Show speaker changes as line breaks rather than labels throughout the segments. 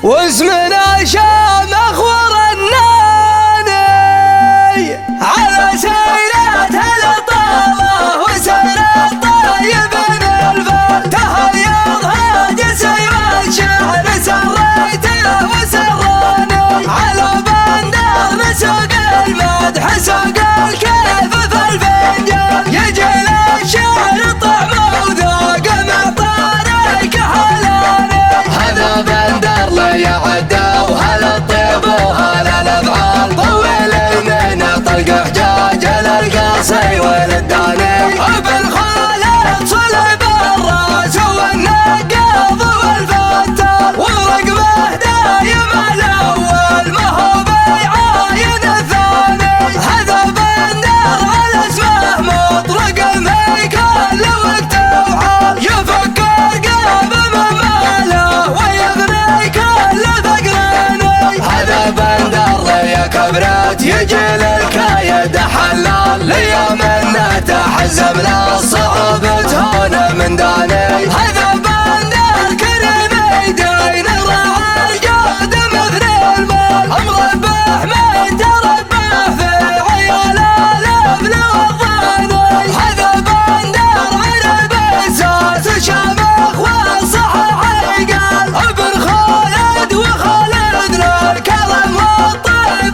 واسمنا شامخ ورناني على سيرات الطالة وسير الطيب الفل تهيضها جسي والشعر سريته وسراني على بندر نسوق المدح سوق الكيف في الفنجان يجي للشعر طعم وذوق معطارك حلاني هذا بندر لي عدى وهلا الطيب وهلا الافعال طول من طلق حجاج للقاصي والداني ابن خالد صلب الراس والنقاض والفتال ورقبه دايم الاول ما هو بيعاين الثاني هذا بندر على اسمه مطلق الميكال وقت وحال يفكر قلب من ماله ويغني كل ثقلاني هذا بندر لي كبرت يجي للكايد حلال لي منه تحزم للصعب تهون من داني هذا بندر كريم يدين راعى الجود مثل المال مربح من تربح في عيال الابن والظاني هذا بندر على البساس شامخ والصحح يقال ابن خالد وخالد للكرم والطيب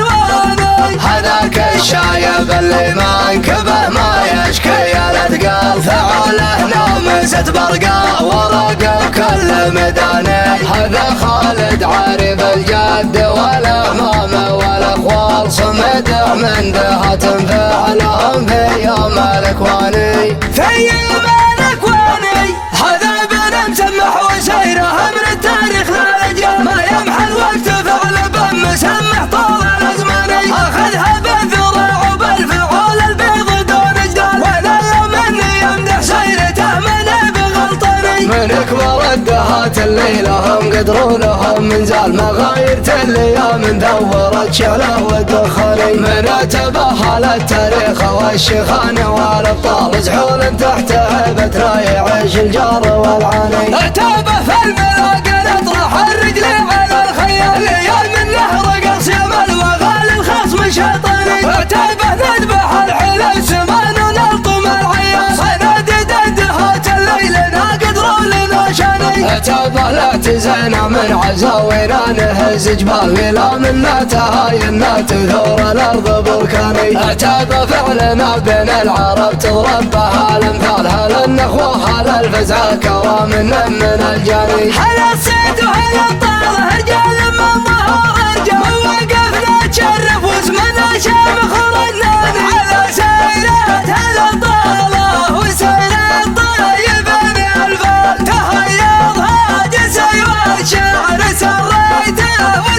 عنواني هذاك الشايب اللي ما انكبه ما يشكي الاثقال فعله نامست برقاء ورقه كل مداني هذا خالد عارف الجد والامامه والاخوال صمده من ذها تنفعلهم في يوم الاكواني في يوم الاكواني هذا بن مسمح وسيره من التاريخ للأجيال ما يمحى الوقت فعل بن مسمح طول الازماني اخذها بالذراع وبالفعول البيض دون اجدال ولا مني يمدح سيرته من بغلطني من اكبر الدهات اللي لهم قدروا لهم من زال مغايرة الايام ذورت شعله والدخاني من تبهل التاريخ والشيخان والابطال زحول تحت هيبة رايعش الجار والعاني اعتابه في الملاقى نطرح الرجل على الخيال يا من له رقص يمل وغال الخصم شيطاني اعتابه نذبح الحلال سمان ونلطم العيال صناديد الدهات الليل ناقدروا لنا شاني اعتابه لا تزينا من عزاوينا نهز جبال ولا منا تهاينا تثور الارض بركاني اعتابه فعلنا بين العرب تضرب بها الامثال هل النخوه هل الفزعه كرامنا من الجاني هل الصيد وهل الطاله رجال من ظهور الرجال وقفنا تشرف واسمنا شامخ رنان على سيرات الطاله وسير الطيب الفل تهيضها جسي والشعر سريته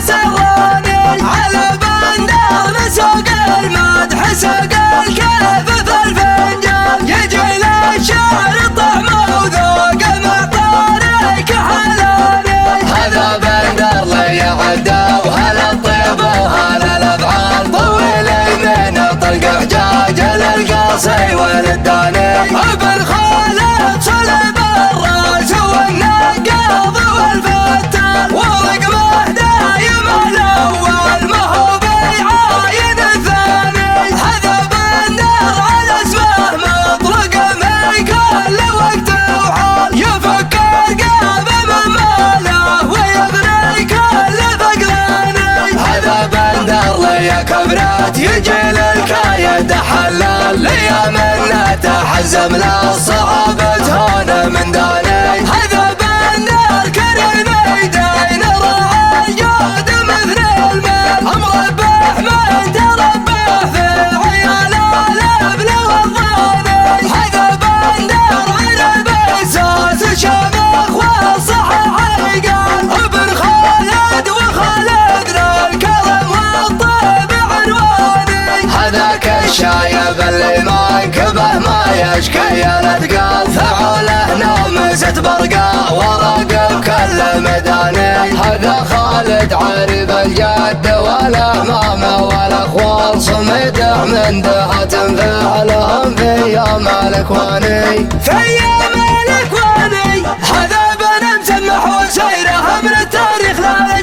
وسراني على بندر نسوق المدح سوق الكيف في الفنجان يجي للشعر طعم وذوق معطارك حلاني هذا بندر لي عدى وهلا الطيب وهلا الافعال طول من طلق حجاج للقاصي والداني ابن خالد صلب الراس والنقاض والفتال ورقبه دايم الاول ما هو بيعاين الثاني هذا بندر على اسمه مطلق ميكال وقت وحال يفكر قلب من ماله ويغني كل ثقلاني هذا بندر لي كبرت يجي للكايد حلال لي منه تحزم للصعب تهون من داني هذا بندر كريم يدين راعى الجود مثل المال مربح من تربح في عيال الابن والظاني هذا بندر على البساس شامخ والصحح يقال ابن خالد وخالد للكرم والطيب عنواني هذاك الشايب اللي ما انكبه ما يشكي الاثقال فعله نامست برقاء ورقه كل مداني هذا خالد عارف الجد والامامه والاخوال صمده من ذها تنفعلهم في يوم الاكواني في يوم الاكواني هذا بن مسمح وسيره من التاريخ لا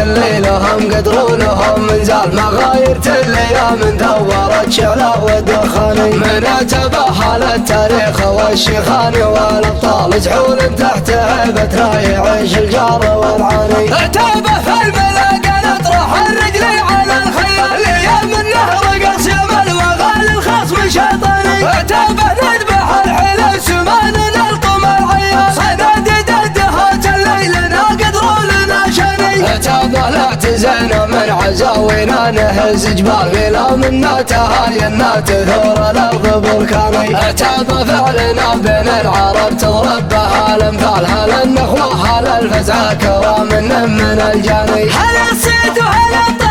اللي لهم قدر لهم من زال مغاير الايام دورت شعله ودخاني من اتباها للتاريخ والشيخاني والابطال جحول تحت هيبة رايعيش الجار والعاني اتابه في الملاقى نطرح الرجلي على الخيال ليام النهر قص يمل وغال الخصم شيطاني اتابه نذبح الحلال سمان نلقم العيال صناديد الدهات الليل قدروا لنا شني اتابه لا تزينا من عزاوينا نهز جبال بلا منا تهاينا تثور الارض بركاني اتابه فعلنا بين العرب تضرب بها الامثال هل النخوه هل الفزع كرام من الجاني هل الصيد وهل